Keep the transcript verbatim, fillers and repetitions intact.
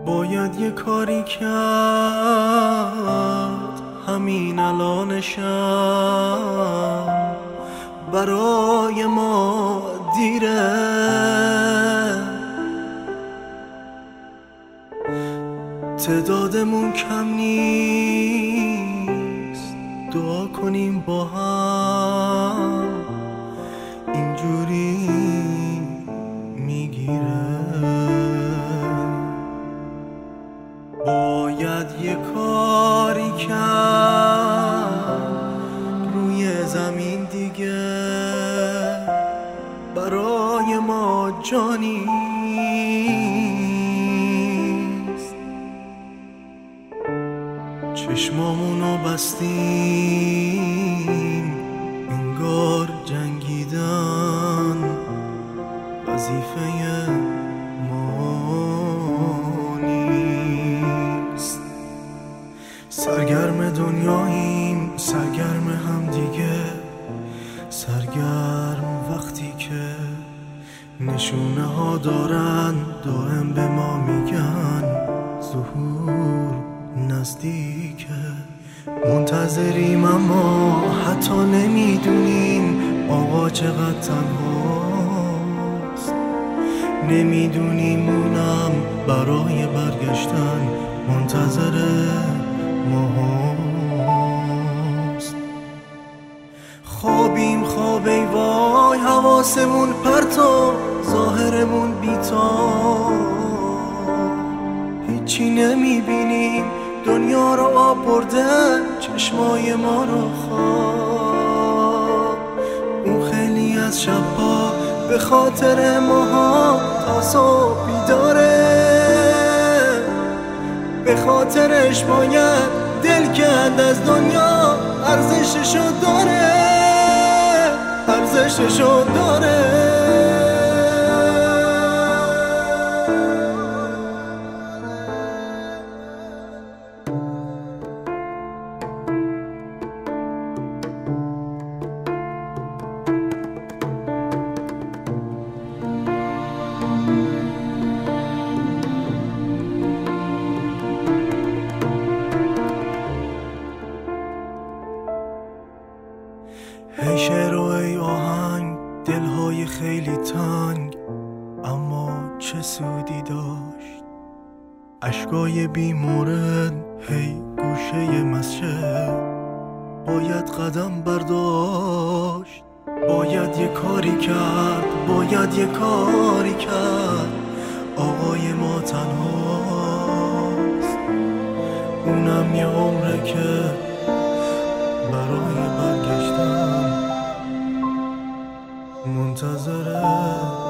باید یه کاری کرد همین الانشم، برای ما دیره. تعدادمون کم نیست، دعا کنیم با هم، اینجوری میگیره. باید یه کاری کرد روی زمین دیگه، برای ما جانی چشمامونو بستیم، انگار جنگیدن وظیفه ما نیست. سرگرم دنیاییم، سرگرم هم دیگه، سرگرم وقتی که نشونه ها دارن دائم به ما میگن ظهور نزدیکه. منتظریم اما حتی نمیدونیم آقا چقدر تنهاست، نمیدونیم اونم برای برگشتن منتظر ماست. خوابیم خواب ای وای، حواسمون پرتو، ظاهرمون بی‌تاب، هیچی نمیبینیم، دنیا رو آب برده، چشمای ما رو خواب. اون خیلی از شبها به خاطر ماها تا صبح بیداره، به خاطرش باید دل کرد از دنیا، ارزششو داره، ارزششو داره. ای شعر و ای آهنگ، دلهای خیلی تنگ، اما چه سودی داشت اشکای بی مورد. هی گوشه مسجد باید قدم برداشت، باید یه کاری کرد، باید یه کاری کرد. آقای ما تنهاست، اونم یه عمره که برای برگشتن منتظره